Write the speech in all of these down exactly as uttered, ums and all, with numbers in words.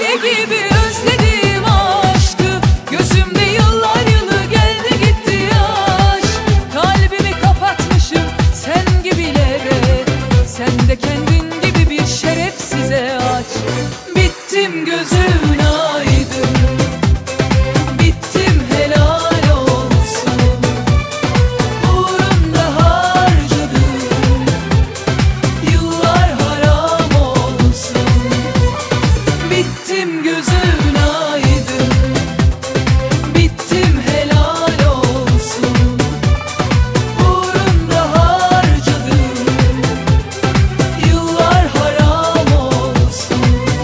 deli gibi özledim aşkı. Gözümde yıllar yılı geldi gitti yaş. Kalbimi kapatmışım sen gibilere. Sen de kendin gibi bir şerefsize aç. Bittim gözün aydın, bittim helal olsun. Uğrunda harcadım yıllar haram olsun. Bittim gözün aydın, bittim helal olsun. Uğrunda harcadım yıllar haram olsun.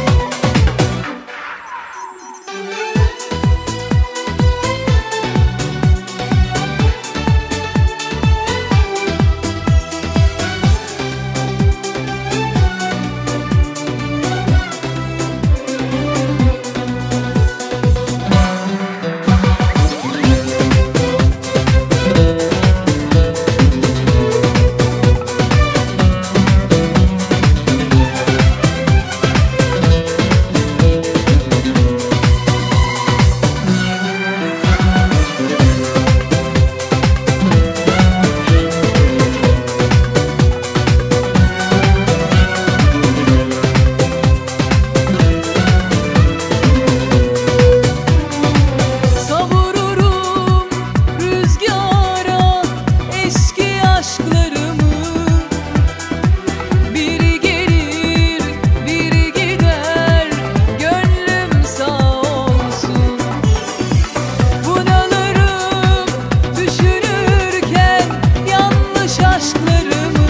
Savururum rüzgara eski aşklarımı. Biri gelir, biri gider, gönlüm sağ olsun. Bunalırım düşünürken yanlış aşklarımı.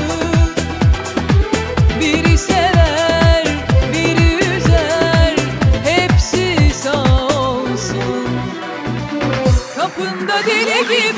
Biri sever, biri üzer, hepsi sağ olsun. Kapında deli gibi